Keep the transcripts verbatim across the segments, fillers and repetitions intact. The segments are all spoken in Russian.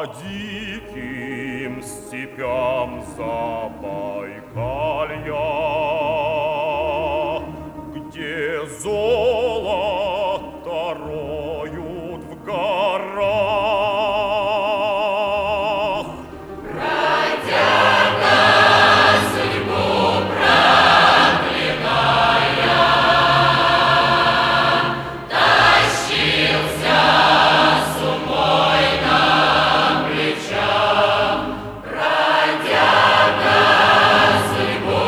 диким степям Забайкалья, где золото роют в горах. Бродяга, судьбу проклиная, тащился с умой на плечах. Бродяга, судьбу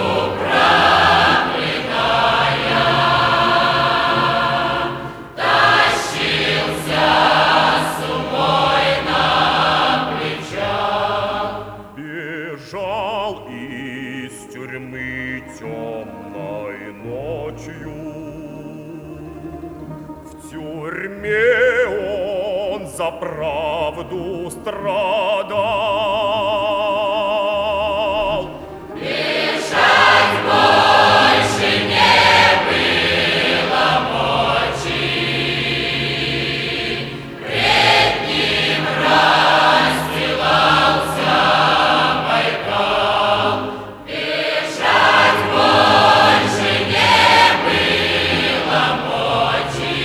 проклиная, тащился с умой на плечах. Бежал из тюрьмы темной ночью. В тюрьме он за правду страдал. Бежать больше не было мочи. Пред ним расстилался Байкал. Бежать больше не было мочи.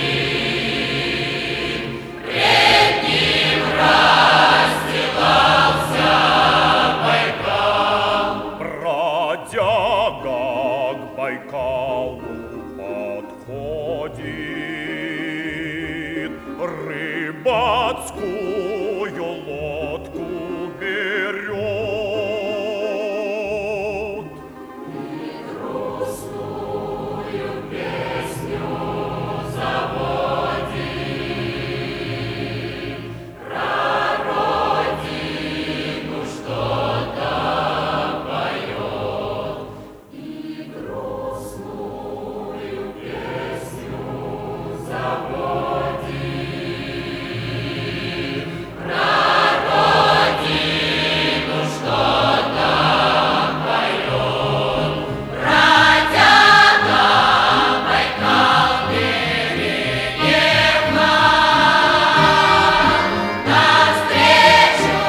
Пред ним расстилался Байкал. Бродяга к Байкалу подходит, рыбацкую лодку берет. Грустную песню заводит, про родину что-то поет. И грустную песню заводит, про родину что-то поет. Бродяга, Байкал переехал, навстречу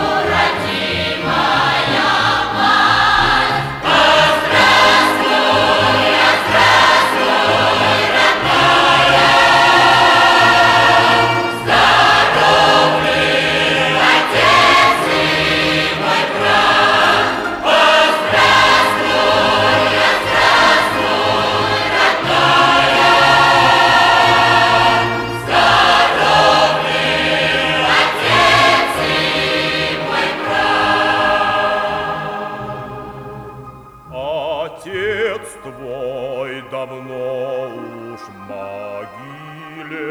родимая мать. Здравствуй, здравствуй, родная, здоров ли отец и мой брат? Здравствуй, здравствуй, родная, здоров ли отец и мой брат? Отец твой давно уж в могиле,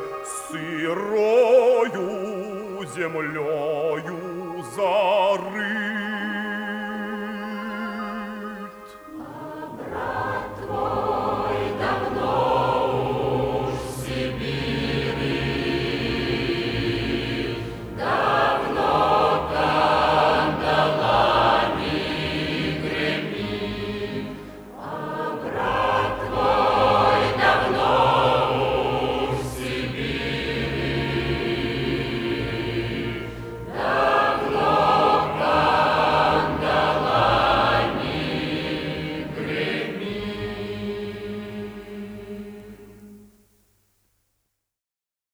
сырою землею зарыт.